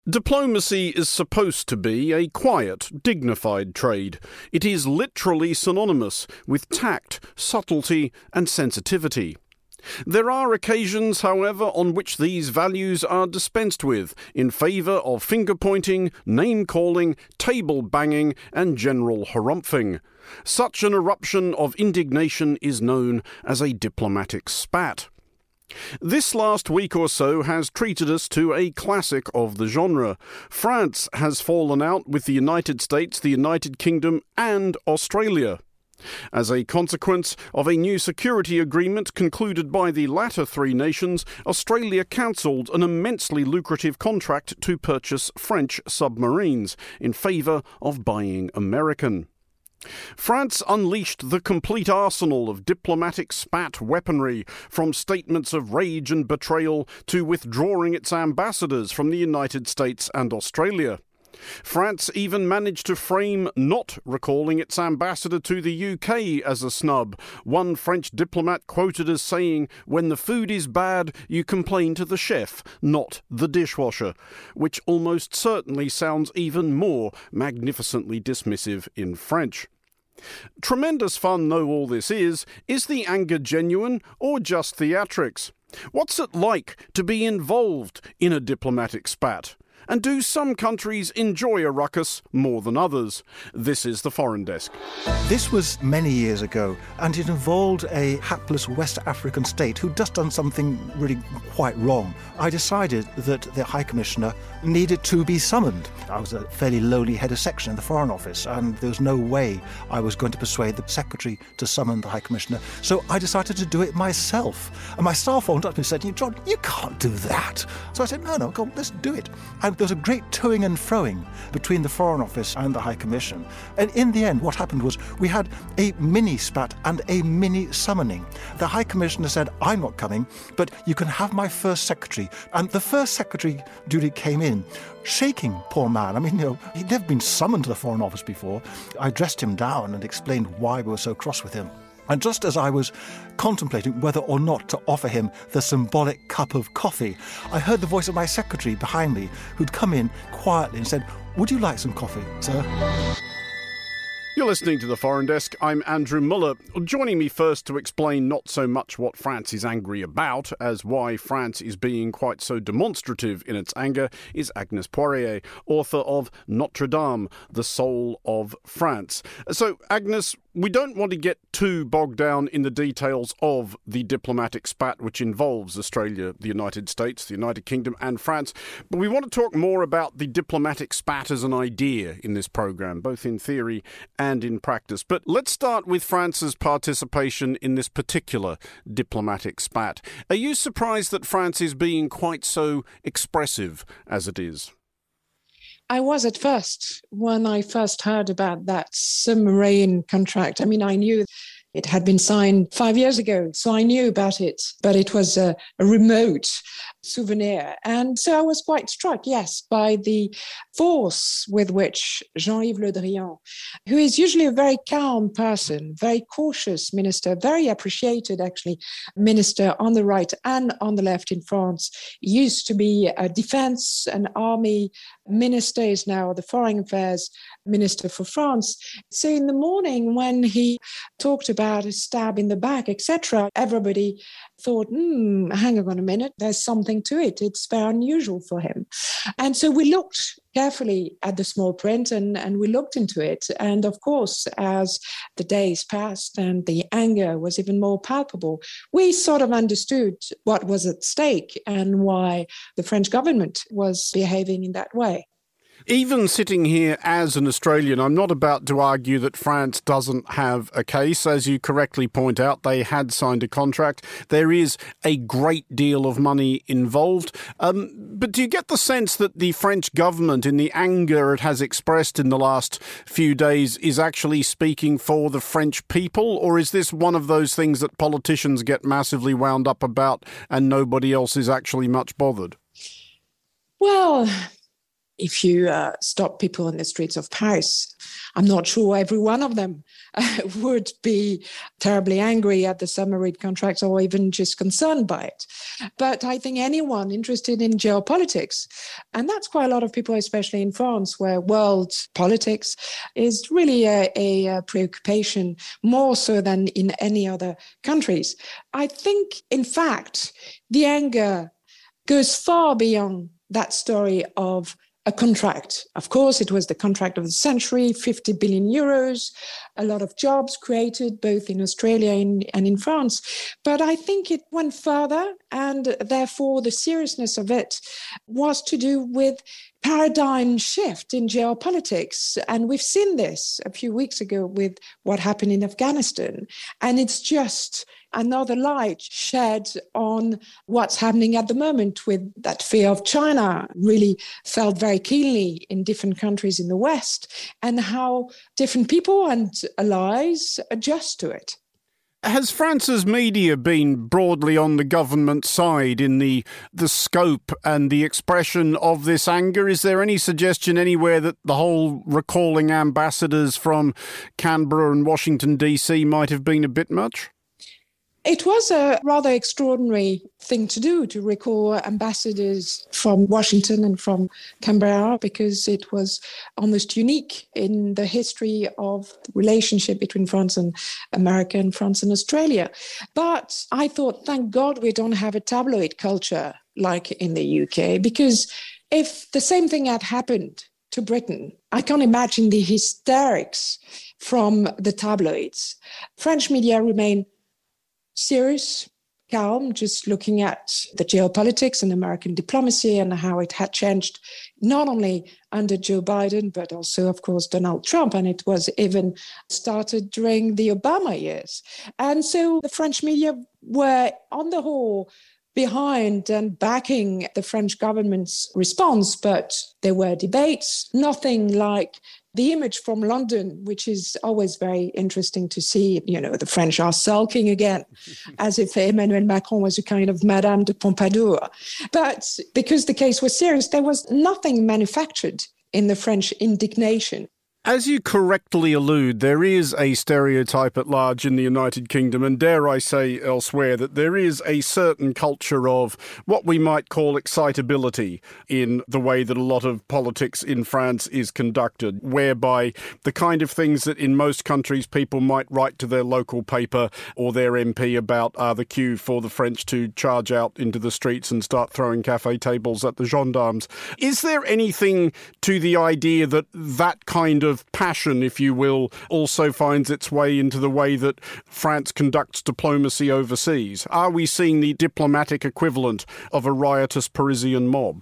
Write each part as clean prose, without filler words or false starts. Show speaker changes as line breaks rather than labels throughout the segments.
Diplomacy is supposed to be a quiet, dignified trade. It is literally synonymous with tact, subtlety, and sensitivity. There are occasions, however, on which these values are dispensed with in favour of finger-pointing, name-calling, table-banging, and general harumphing. Such an eruption of indignation is known as a diplomatic spat. This last week or so has treated us to a classic of the genre. France has fallen out with the United States, the United Kingdom, and Australia. As a consequence of a new security agreement concluded by the latter three nations, Australia cancelled an immensely lucrative contract to purchase French submarines in favour of buying American. France unleashed the complete arsenal of diplomatic spat weaponry, from statements of rage and betrayal to withdrawing its ambassadors from the United States and Australia. France even managed to frame not recalling its ambassador to the UK as a snub. One French diplomat quoted as saying, "When the food is bad, you complain to the chef, not the dishwasher," which almost certainly sounds even more magnificently dismissive in French. Tremendous fun though all this is the anger genuine or just theatrics? What's it like to be involved in a diplomatic spat? And do some countries enjoy a ruckus more than others? This is the Foreign Desk.
This was many years ago, and it involved a hapless West African state who'd just done something really quite wrong. I decided that the High Commissioner needed to be summoned. I was a fairly lowly head of section in the Foreign Office, and there was no way I was going to persuade the Secretary to summon the High Commissioner, so I decided to do it myself. And my staff phoned up and said, "John, you can't do that." So I said, no, go on, let's do it. And there was a great toing and froing between the Foreign Office and the High Commission. And in the end, what happened was we had a mini spat and a mini summoning. The High Commissioner said, "I'm not coming, but you can have my first secretary." And the first secretary duty came in, shaking, poor man. I mean, he'd never been summoned to the Foreign Office before. I dressed him down and explained why we were so cross with him. And just as I was contemplating whether or not to offer him the symbolic cup of coffee, I heard the voice of my secretary behind me, who'd come in quietly and said, "Would you like some coffee, sir?"
You're listening to The Foreign Desk. I'm Andrew Muller. Joining me first to explain not so much what France is angry about as why France is being quite so demonstrative in its anger is Agnes Poirier, author of Notre Dame, The Soul of France. So, Agnes, we don't want to get too bogged down in the details of the diplomatic spat which involves Australia, the United States, the United Kingdom and France, but we want to talk more about the diplomatic spat as an idea in this programme, both in theory and in practice. But let's start with France's participation in this particular diplomatic spat. Are you surprised that France is being quite so expressive as it is?
I was at first, when I first heard about that submarine contract. I mean, I knew it had been signed 5 years ago, so I knew about it, but it was a remote souvenir. And so I was quite struck, yes, by the force with which Jean-Yves Le Drian, who is usually a very calm person, very cautious minister, very appreciated, actually, minister on the right and on the left in France, used to be a defense and army minister, is now the foreign affairs minister for France. So in the morning when he talked about a stab in the back, etc., everybody thought, hang on a minute, there's something to it. It's very unusual for him. And so we looked carefully at the small print and we looked into it. And of course, as the days passed and the anger was even more palpable, we sort of understood what was at stake and why the French government was behaving in that way.
Even sitting here as an Australian, I'm not about to argue that France doesn't have a case. As you correctly point out, they had signed a contract. There is a great deal of money involved. But do you get the sense that the French government, in the anger it has expressed in the last few days, is actually speaking for the French people? Or is this one of those things that politicians get massively wound up about and nobody else is actually much bothered?
Well, If you stop people in the streets of Paris, I'm not sure every one of them would be terribly angry at the submarine contracts or even just concerned by it. But I think anyone interested in geopolitics, and that's quite a lot of people, especially in France, where world politics is really a preoccupation, more so than in any other countries. I think, in fact, the anger goes far beyond that story of a contract. Of course, it was the contract of the century, 50 billion euros, a lot of jobs created both in Australia and in France. But I think it went further, and therefore the seriousness of it was to do with paradigm shift in geopolitics. And we've seen this a few weeks ago with what happened in Afghanistan. And it's just another light shed on what's happening at the moment with that fear of China really felt very keenly in different countries in the West, and how different people and allies adjust to it.
Has France's media been broadly on the government side in the scope and the expression of this anger? Is there any suggestion anywhere that the whole recalling ambassadors from Canberra and Washington, D.C. might have been a bit much?
It was a rather extraordinary thing to do, to recall ambassadors from Washington and from Canberra, because it was almost unique in the history of the relationship between France and America and France and Australia. But I thought, thank God we don't have a tabloid culture like in the UK, because if the same thing had happened to Britain, I can't imagine the hysterics from the tabloids. French media remain serious, calm, just looking at the geopolitics and American diplomacy and how it had changed not only under Joe Biden, but also, of course, Donald Trump. And it was even started during the Obama years. And so the French media were, on the whole, behind and backing the French government's response, but there were debates, nothing like the image from London, which is always very interesting to see. You know, the French are sulking again, as if Emmanuel Macron was a kind of Madame de Pompadour. But because the case was serious, there was nothing manufactured in the French indignation.
As you correctly allude, there is a stereotype at large in the United Kingdom, and dare I say elsewhere, that there is a certain culture of what we might call excitability in the way that a lot of politics in France is conducted, whereby the kind of things that in most countries people might write to their local paper or their MP about are the cue for the French to charge out into the streets and start throwing cafe tables at the gendarmes. Is there anything to the idea that that kind of passion, if you will, also finds its way into the way that France conducts diplomacy overseas? Are we seeing the diplomatic equivalent of a riotous Parisian mob?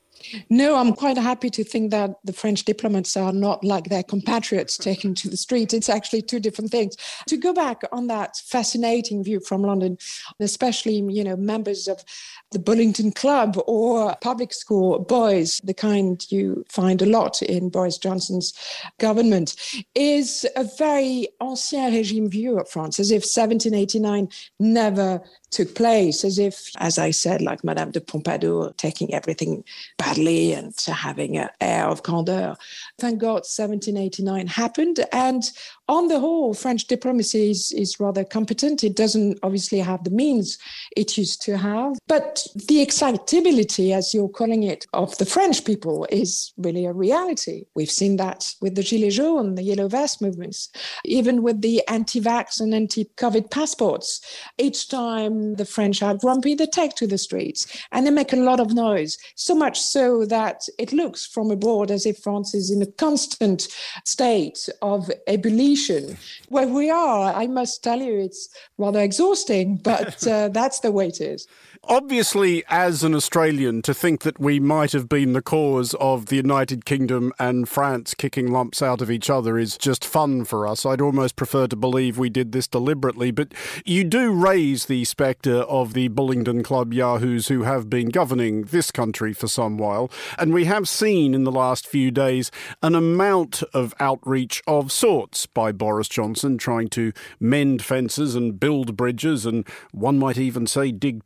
No, I'm quite happy to think that the French diplomats are not like their compatriots taking to the street. It's actually two different things. To go back on that fascinating view from London, especially, you know, members of the Bullingdon Club or public school boys, the kind you find a lot in Boris Johnson's government, is a very ancien régime view of France, as if 1789 never took place, as if, as I said, like Madame de Pompadour, taking everything badly and having an air of grandeur. Thank God 1789 happened. And on the whole, French diplomacy is rather competent. It doesn't obviously have the means it used to have. But the excitability, as you're calling it, of the French people is really a reality. We've seen that with the Gilets jaunes, the Yellow Vest movements, even with the anti-vax and anti-COVID passports. Each time the French are grumpy, they take to the streets and they make a lot of noise, so much so that it looks from abroad as if France is in a constant state of ebullition. Where we are, I must tell you, it's rather exhausting, but that's the way it is.
Obviously, as an Australian, to think that we might have been the cause of the United Kingdom and France kicking lumps out of each other is just fun for us. I'd almost prefer to believe we did this deliberately, but you do raise the spectre of the Bullingdon Club yahoos who have been governing this country for some while, and we have seen in the last few days an amount of outreach of sorts by Boris Johnson, trying to mend fences and build bridges and, one might even say, dig tunnels,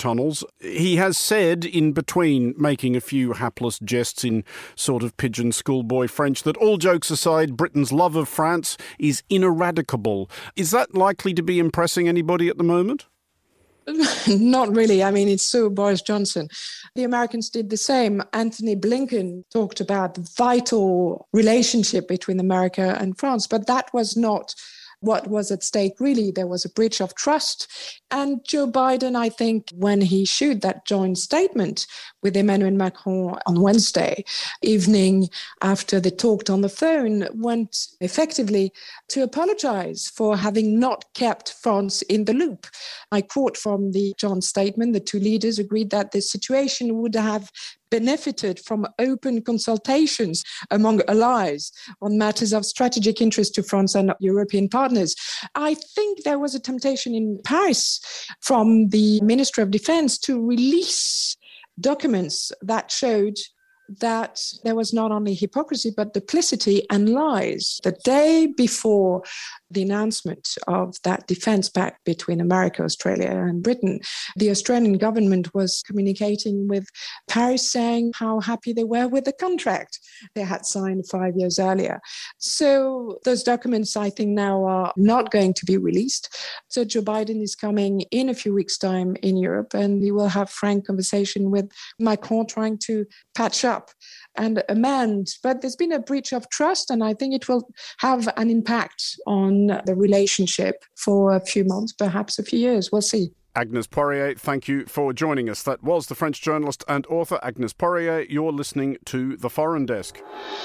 He has said, in between making a few hapless jests in sort of pigeon schoolboy French, that all jokes aside, Britain's love of France is ineradicable. Is that likely to be impressing anybody at the moment?
Not really. I mean, it's so Boris Johnson. The Americans did the same. Anthony Blinken talked about the vital relationship between America and France, but that was not what was at stake, really. There was a breach of trust. And Joe Biden, I think, when he issued that joint statement with Emmanuel Macron on Wednesday evening after they talked on the phone, went effectively to apologize for having not kept France in the loop. I quote from the joint statement, the two leaders agreed that the situation would have benefited from open consultations among allies on matters of strategic interest to France and European partners. I think there was a temptation in Paris from the Ministry of Defense to release documents that showed that there was not only hypocrisy, but duplicity and lies. The day before the announcement of that defense pact between America, Australia, and Britain, the Australian government was communicating with Paris saying how happy they were with the contract they had signed 5 years earlier. So those documents, I think, now are not going to be released. So Joe Biden is coming in a few weeks' time in Europe, and he will have frank conversation with Macron, trying to patch up and amend. But there's been a breach of trust, and I think it will have an impact on the relationship for a few months, perhaps a few years. We'll see.
Agnes Poirier, thank you for joining us. That was the French journalist and author Agnes Poirier. You're listening to The Foreign Desk.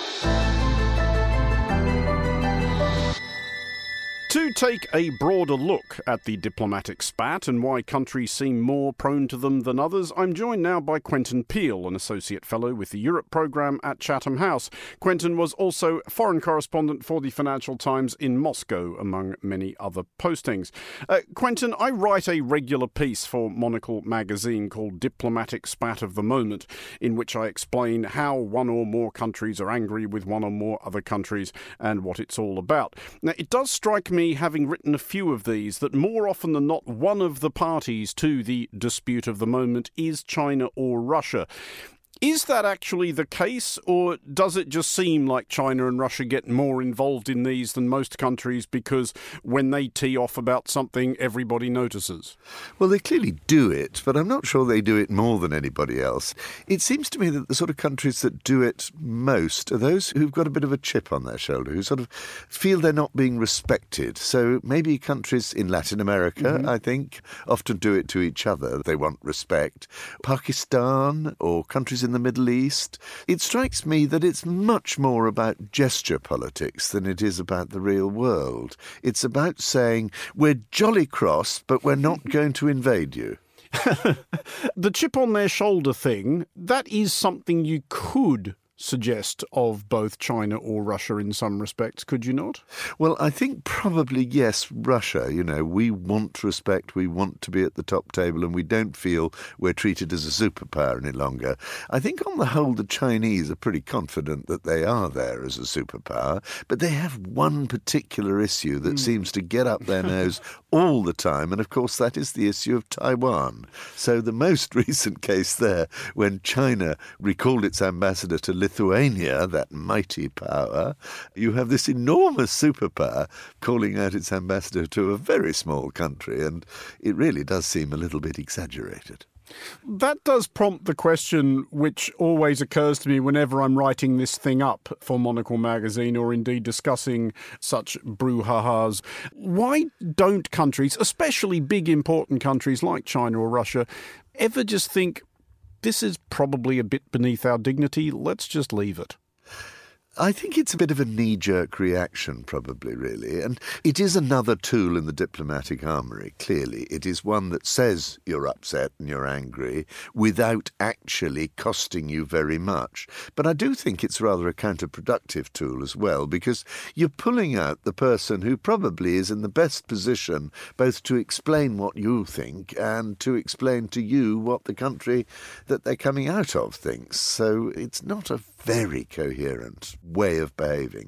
To take a broader look at the diplomatic spat and why countries seem more prone to them than others, I'm joined now by Quentin Peel, an Associate Fellow with the Europe Programme at Chatham House. Quentin was also foreign correspondent for the Financial Times in Moscow, among many other postings. Quentin, I write a regular piece for Monocle magazine called Diplomatic Spat of the Moment, in which I explain how one or more countries are angry with one or more other countries and what it's all about. Now, it does strike me, having written a few of these, that more often than not one of the parties to the dispute of the moment is China or Russia. Is that actually the case, or does it just seem like China and Russia get more involved in these than most countries because when they tee off about something, everybody notices?
Well, they clearly do it, but I'm not sure they do it more than anybody else. It seems to me that the sort of countries that do it most are those who've got a bit of a chip on their shoulder, who sort of feel they're not being respected. So maybe countries in Latin America, I think, often do it to each other. They want respect. Pakistan or countries in the Middle East. It strikes me that it's much more about gesture politics than it is about the real world. It's about saying, we're jolly cross, but we're not going to invade you.
The chip on their shoulder thing, that is something you could suggest of both China or Russia in some respects, could you not?
Well, I think probably yes, Russia. You know, we want respect, we want to be at the top table, and we don't feel we're treated as a superpower any longer. I think on the whole the Chinese are pretty confident that they are there as a superpower, but they have one particular issue that seems to get up their nose all the time, and of course that is the issue of Taiwan. So the most recent case there, when China recalled its ambassador to Lithuania, that mighty power, you have this enormous superpower calling out its ambassador to a very small country, and it really does seem a little bit exaggerated.
That does prompt the question which always occurs to me whenever I'm writing this thing up for Monocle magazine or indeed discussing such brouhahas. Why don't countries, especially big important countries like China or Russia, ever just think, this is probably a bit beneath our dignity, let's just leave it?
I think it's a bit of a knee-jerk reaction, probably, really. And it is another tool in the diplomatic armoury, clearly. It is one that says you're upset and you're angry without actually costing you very much. But I do think it's rather a counterproductive tool as well, because you're pulling out the person who probably is in the best position both to explain what you think and to explain to you what the country that they're coming out of thinks. So it's not a very coherent way of behaving.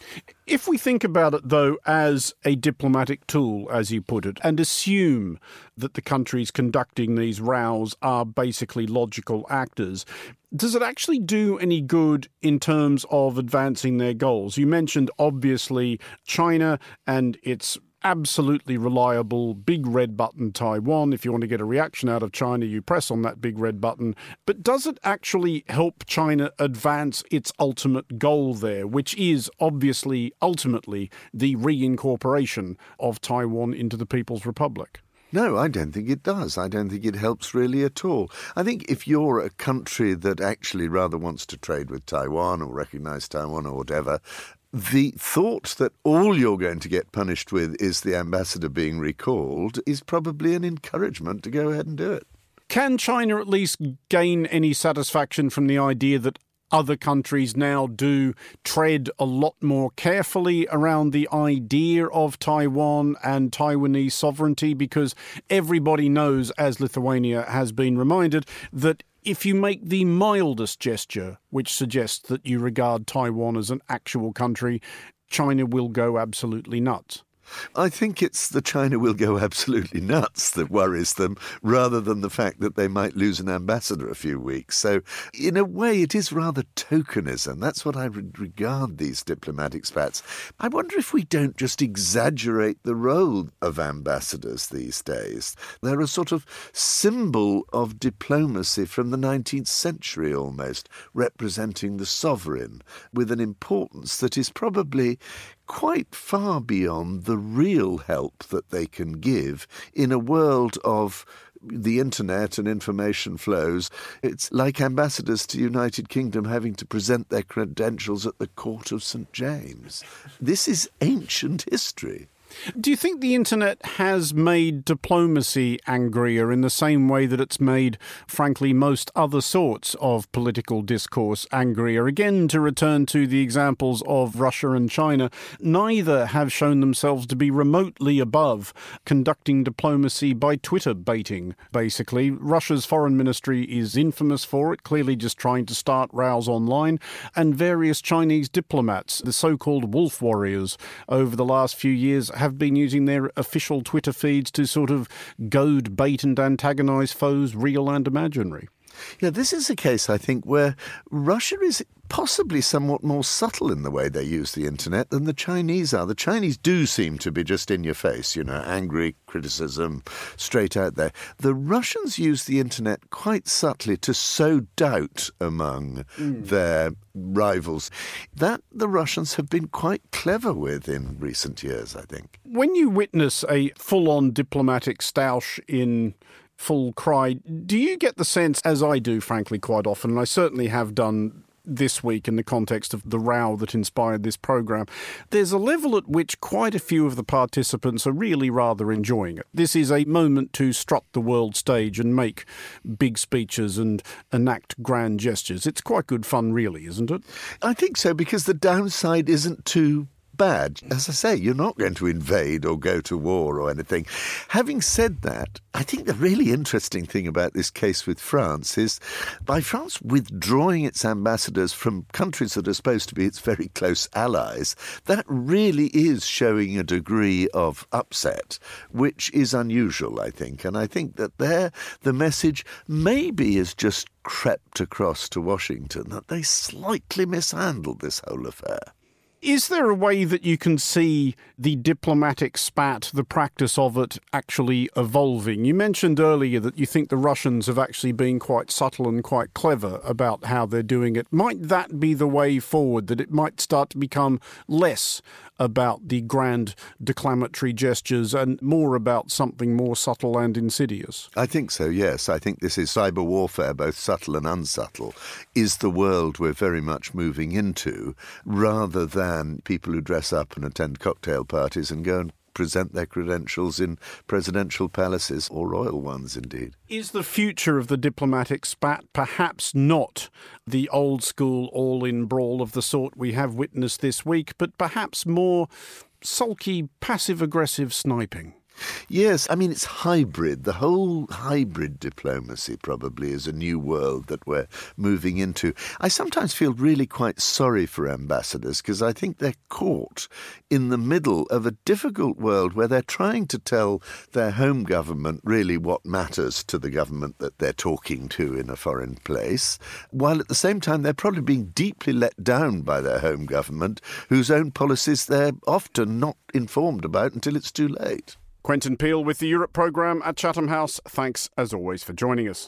If we think about it, though, as a diplomatic tool, as you put it, and assume that the countries conducting these rows are basically logical actors, does it actually do any good in terms of advancing their goals? You mentioned, obviously, China and its absolutely reliable big red button Taiwan. If you want to get a reaction out of China, you press on that big red button. But does it actually help China advance its ultimate goal there, which is obviously ultimately the reincorporation of Taiwan into the People's Republic?
No, I don't think it does. I don't think it helps really at all. I think if you're a country that actually rather wants to trade with Taiwan or recognise Taiwan or whatever, the thought that all you're going to get punished with is the ambassador being recalled is probably an encouragement to go ahead and do it.
Can China at least gain any satisfaction from the idea that other countries now do tread a lot more carefully around the idea of Taiwan and Taiwanese sovereignty? Because everybody knows, as Lithuania has been reminded, that if you make the mildest gesture, which suggests that you regard Taiwan as an actual country, China will go absolutely nuts.
I think it's the China will go absolutely nuts that worries them, rather than the fact that they might lose an ambassador a few weeks. So, in a way, it is rather tokenism. That's what I regard these diplomatic spats. I wonder if we don't just exaggerate the role of ambassadors these days. They're a sort of symbol of diplomacy from the 19th century almost, representing the sovereign with an importance that is probably quite far beyond the real help that they can give in a world of the internet and information flows. It's like ambassadors to the United Kingdom having to present their credentials at the court of St. James. This is ancient history.
Do you think the internet has made diplomacy angrier in the same way that it's made, frankly, most other sorts of political discourse angrier? Again, to return to the examples of Russia and China, neither have shown themselves to be remotely above conducting diplomacy by Twitter baiting, basically. Russia's foreign ministry is infamous for it, clearly just trying to start rows online, and various Chinese diplomats, the so-called wolf warriors, over the last few years have been using their official Twitter feeds to sort of goad, bait and antagonise foes, real and imaginary.
Yeah, this is a case, I think, where Russia is possibly somewhat more subtle in the way they use the internet than the Chinese are. The Chinese do seem to be just in your face, angry criticism straight out there. The Russians use the internet quite subtly to sow doubt among their rivals. That the Russians have been quite clever with in recent years, I think.
When you witness a full-on diplomatic stoush in full cry, do you get the sense, as I do, frankly, quite often, and I certainly have done this week in the context of the row that inspired this programme, there's a level at which quite a few of the participants are really rather enjoying it. This is a moment to strut the world stage and make big speeches and enact grand gestures. It's quite good fun, really, isn't it?
I think so, because the downside isn't too bad. As I say, you're not going to invade or go to war or anything. Having said that, I think the really interesting thing about this case with France is by France withdrawing its ambassadors from countries that are supposed to be its very close allies, that really is showing a degree of upset, which is unusual, I think. And I think that there the message maybe is just crept across to Washington that they slightly mishandled this whole affair.
Is there a way that you can see the diplomatic spat, the practice of it, actually evolving? You mentioned earlier that you think the Russians have actually been quite subtle and quite clever about how they're doing it. Might that be the way forward, that it might start to become less about the grand declamatory gestures and more about something more subtle and insidious?
I think so, yes. I think this is cyber warfare, both subtle and unsubtle, is the world we're very much moving into, rather than people who dress up and attend cocktail parties and go and present their credentials in presidential palaces, or royal ones indeed.
Is the future of the diplomatic spat perhaps not the old school all-in brawl of the sort we have witnessed this week, but perhaps more sulky, passive-aggressive sniping?
Yes, I mean, it's hybrid. The whole hybrid diplomacy probably is a new world that we're moving into. I sometimes feel really quite sorry for ambassadors because I think they're caught in the middle of a difficult world where they're trying to tell their home government really what matters to the government that they're talking to in a foreign place, while at the same time they're probably being deeply let down by their home government, whose own policies they're often not informed about until it's too late.
Quentin Peel with the Europe programme at Chatham House. Thanks, as always, for joining us.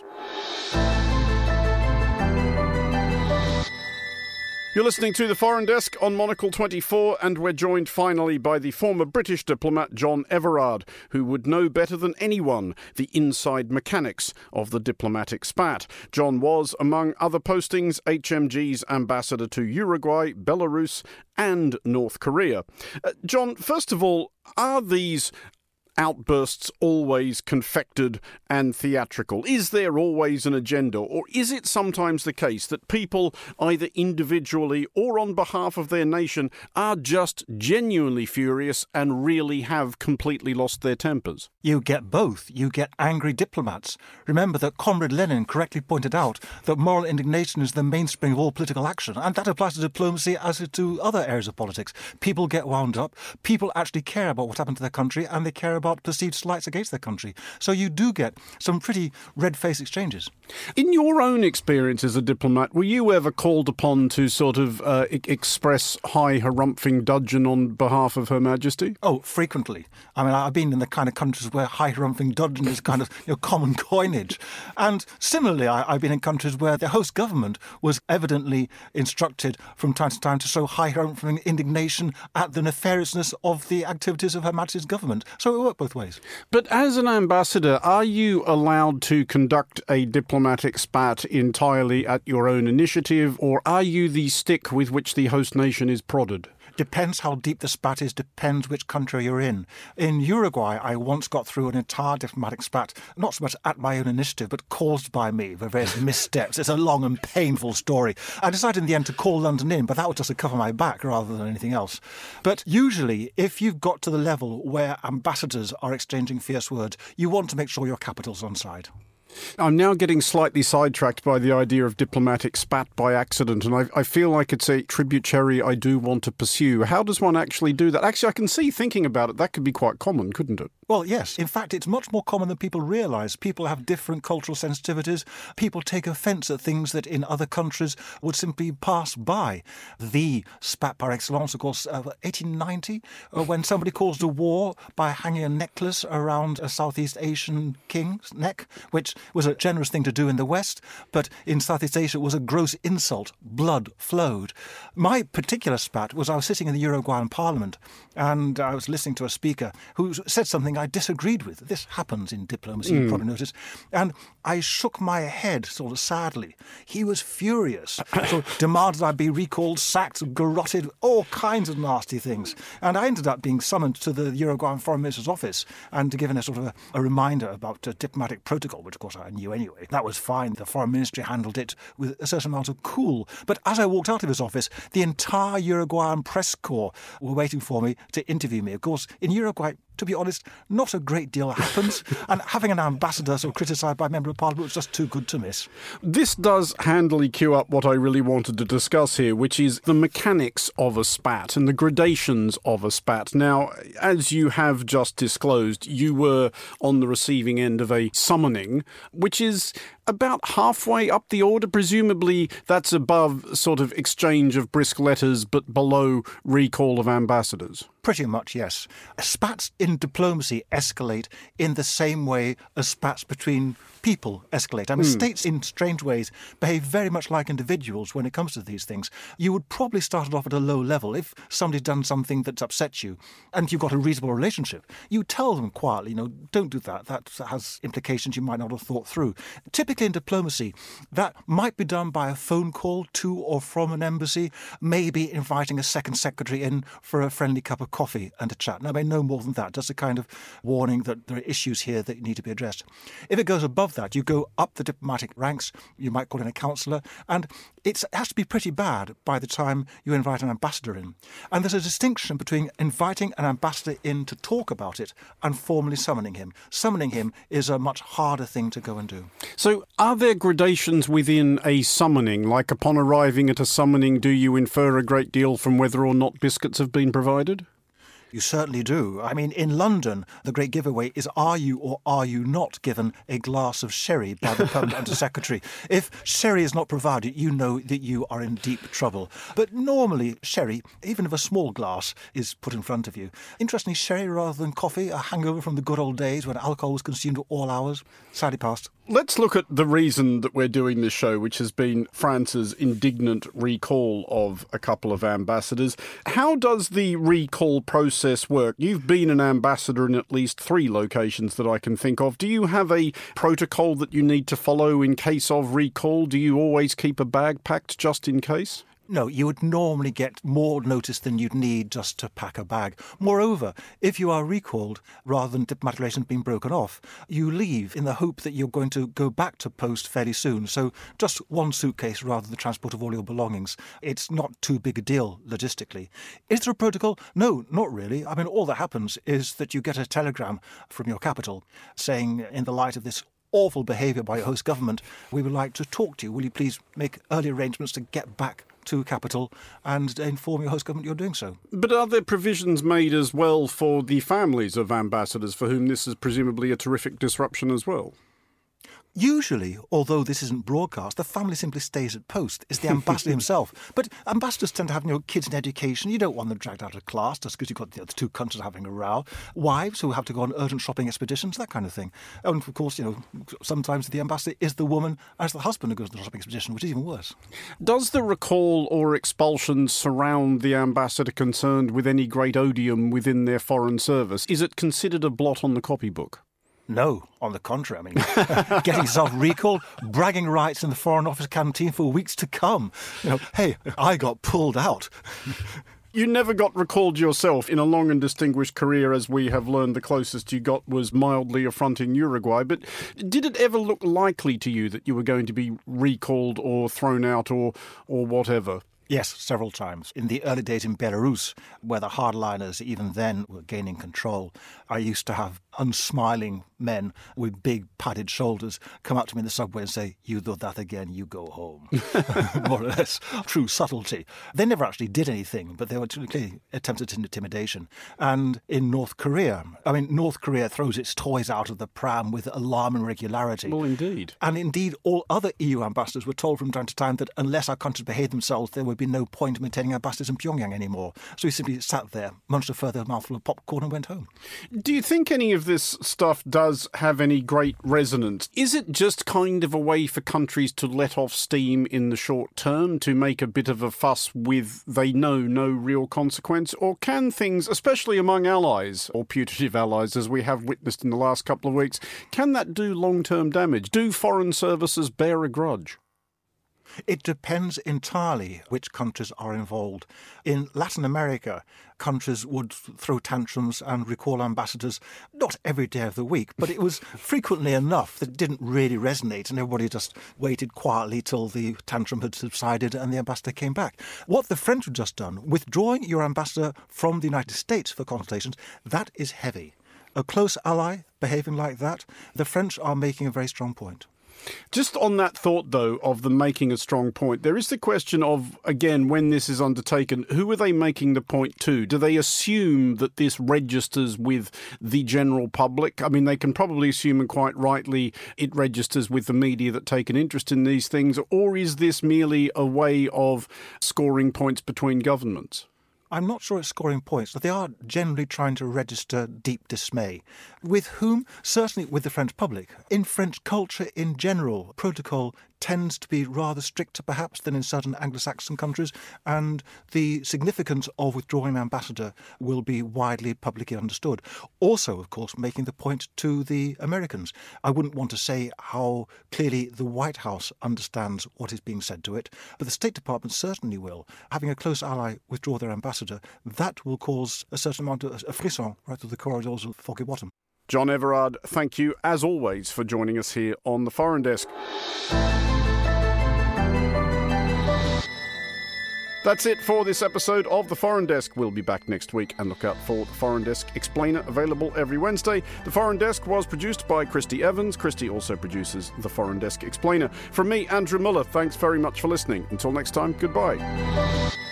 You're listening to The Foreign Desk on Monocle 24, and we're joined finally by the former British diplomat John Everard, who would know better than anyone the inside mechanics of the diplomatic spat. John was, among other postings, HMG's ambassador to Uruguay, Belarus and North Korea. John, first of all, are these outbursts always confected and theatrical? Is there always an agenda, or is it sometimes the case that people, either individually or on behalf of their nation, are just genuinely furious and really have completely lost their tempers?
You get both. You get angry diplomats. Remember that Comrade Lenin correctly pointed out that moral indignation is the mainspring of all political action, and that applies to diplomacy as to other areas of politics. People get wound up. People actually care about what happened to their country, and they care about perceived slights against their country. So you do get some pretty red-faced exchanges.
In your own experience as a diplomat, were you ever called upon to sort of express high harumphing dudgeon on behalf of Her Majesty?
Oh, frequently. I mean, I've been in the kind of countries where high harumphing dudgeon is kind of common coinage. And similarly, I've been in countries where the host government was evidently instructed from time to time to show high harumphing indignation at the nefariousness of the activities of Her Majesty's government. So it worked both ways.
But as an ambassador, are you allowed to conduct a diplomatic spat entirely at your own initiative, or are you the stick with which the host nation is prodded?
Depends how deep the spat is, depends which country you're in. In Uruguay, I once got through an entire diplomatic spat, not so much at my own initiative, but caused by me for various missteps. It's a long and painful story. I decided in the end to call London in, but that was just to cover my back rather than anything else. But usually, if you've got to the level where ambassadors are exchanging fierce words, you want to make sure your capital's on side.
I'm now getting slightly sidetracked by the idea of diplomatic spat by accident, and I feel like it's a tributary I do want to pursue. How does one actually do that? Actually, I can see, thinking about it, that could be quite common, couldn't it?
Well, yes. In fact, it's much more common than people realise. People have different cultural sensitivities. People take offence at things that in other countries would simply pass by. The spat par excellence, of course, 1890, when somebody caused a war by hanging a necklace around a Southeast Asian king's neck, which was a generous thing to do in the West, but in Southeast Asia it was a gross insult. Blood flowed. My particular spat was I was sitting in the Uruguayan parliament and I was listening to a speaker who said something I disagreed with. This happens in diplomacy, you probably noticed. And I shook my head sort of sadly. He was furious, so demanded I be recalled, sacked, garroted, all kinds of nasty things. And I ended up being summoned to the Uruguayan Foreign Minister's office and given a sort of a reminder about diplomatic protocol, which of course I knew anyway. That was fine. The Foreign Ministry handled it with a certain amount of cool. But as I walked out of his office, the entire Uruguayan press corps were waiting for me to interview me. Of course, in Uruguay, to be honest, not a great deal happens, and having an ambassador sort of criticised by a member of parliament was just too good to miss.
This does handily cue up what I really wanted to discuss here, which is the mechanics of a spat and the gradations of a spat. Now, as you have just disclosed, you were on the receiving end of a summoning, which is about halfway up the order. Presumably that's above sort of exchange of brisk letters, but below recall of ambassadors.
Pretty much, yes. Spats in diplomacy escalate in the same way as spats between people escalate. I mean, states in strange ways behave very much like individuals when it comes to these things. You would probably start it off at a low level. If somebody's done something that's upset you and you've got a reasonable relationship, you tell them quietly, don't do that. That has implications you might not have thought through. Typically in diplomacy, that might be done by a phone call to or from an embassy, maybe inviting a second secretary in for a friendly cup of coffee and a chat. Now, I mean, no more than that, just a kind of warning that there are issues here that need to be addressed. If it goes above that. You go up the diplomatic ranks, you might call in a counsellor, and it has to be pretty bad by the time you invite an ambassador in. And there's a distinction between inviting an ambassador in to talk about it and formally summoning him. Summoning him is a much harder thing to go and do.
So are there gradations within a summoning? Like upon arriving at a summoning, do you infer a great deal from whether or not biscuits have been provided?
You certainly do. I mean, in London, the great giveaway is, are you or are you not given a glass of sherry by the Permanent Under-Secretary? If sherry is not provided, you know that you are in deep trouble. But normally, sherry, even if a small glass, is put in front of you. Interestingly, sherry rather than coffee, a hangover from the good old days when alcohol was consumed at all hours, sadly past.
Let's look at the reason that we're doing this show, which has been France's indignant recall of a couple of ambassadors. How does the recall process work? You've been an ambassador in at least 3 locations that I can think of. Do you have a protocol that you need to follow in case of recall? Do you always keep a bag packed just in case?
No, you would normally get more notice than you'd need just to pack a bag. Moreover, if you are recalled, rather than diplomatic relations being broken off, you leave in the hope that you're going to go back to post fairly soon. So just one suitcase rather than the transport of all your belongings. It's not too big a deal logistically. Is there a protocol? No, not really. I mean, all that happens is that you get a telegram from your capital saying, in the light of this awful behaviour by your host government, we would like to talk to you. Will you please make early arrangements to get back to capital and inform your host government you're doing so?
But are there provisions made as well for the families of ambassadors for whom this is presumably a terrific disruption as well?
Usually, although this isn't broadcast, the family simply stays at post. It's the ambassador himself. But ambassadors tend to have kids in education. You don't want them dragged out of class just because you've got the 2 countries having a row. Wives who have to go on urgent shopping expeditions, that kind of thing. And of course, sometimes the ambassador is the woman as the husband who goes on the shopping expedition, which is even worse.
Does the recall or expulsion surround the ambassador concerned with any great odium within their foreign service? Is it considered a blot on the copybook?
No, on the contrary. I mean, getting yourself recalled, bragging rights in the Foreign Office canteen for weeks to come. Hey, I got pulled out.
You never got recalled yourself in a long and distinguished career, as we have learned. The closest you got was mildly affronting Uruguay. But did it ever look likely to you that you were going to be recalled or thrown out or whatever?
Yes, several times. In the early days in Belarus, where the hardliners even then were gaining control, I used to have unsmiling men with big padded shoulders come up to me in the subway and say, "You do that again, you go home." More or less. True subtlety. They never actually did anything, but they were clearly attempted intimidation. And in North Korea, North Korea throws its toys out of the pram with alarming regularity.
Well, indeed.
And indeed, all other EU ambassadors were told from time to time that unless our countries behaved themselves, there would be no point in maintaining ambassadors in Pyongyang anymore. So he simply sat there, munched a further mouthful of popcorn and went home.
Do you think any of this stuff does have any great resonance? Is it just kind of a way for countries to let off steam in the short term, to make a bit of a fuss with they know no real consequence? Or can things, especially among allies, or putative allies, as we have witnessed in the last couple of weeks, can that do long-term damage? Do foreign services bear a grudge?
It depends entirely which countries are involved. In Latin America, countries would throw tantrums and recall ambassadors, not every day of the week, but it was frequently enough that it didn't really resonate and everybody just waited quietly till the tantrum had subsided and the ambassador came back. What the French had just done, withdrawing your ambassador from the United States for consultations, that is heavy. A close ally behaving like that, the French are making a very strong point.
Just on that thought, though, of them making a strong point, there is the question of, again, when this is undertaken, who are they making the point to? Do they assume that this registers with the general public? I mean, they can probably assume, and quite rightly, it registers with the media that take an interest in these things, or is this merely a way of scoring points between governments?
I'm not sure it's scoring points, but they are generally trying to register deep dismay. With whom? Certainly with the French public. In French culture in general, protocol tends to be rather stricter perhaps than in certain Anglo-Saxon countries, and the significance of withdrawing an ambassador will be widely publicly understood. Also, of course, making the point to the Americans. I wouldn't want to say how clearly the White House understands what is being said to it, but the State Department certainly will. Having a close ally withdraw their ambassador, that will cause a certain amount of a frisson right through the corridors of Foggy Bottom.
John Everard, thank you, as always, for joining us here on The Foreign Desk. That's it for this episode of The Foreign Desk. We'll be back next week, and look out for The Foreign Desk Explainer, available every Wednesday. The Foreign Desk was produced by Christy Evans. Christy also produces The Foreign Desk Explainer. From me, Andrew Muller, thanks very much for listening. Until next time, goodbye.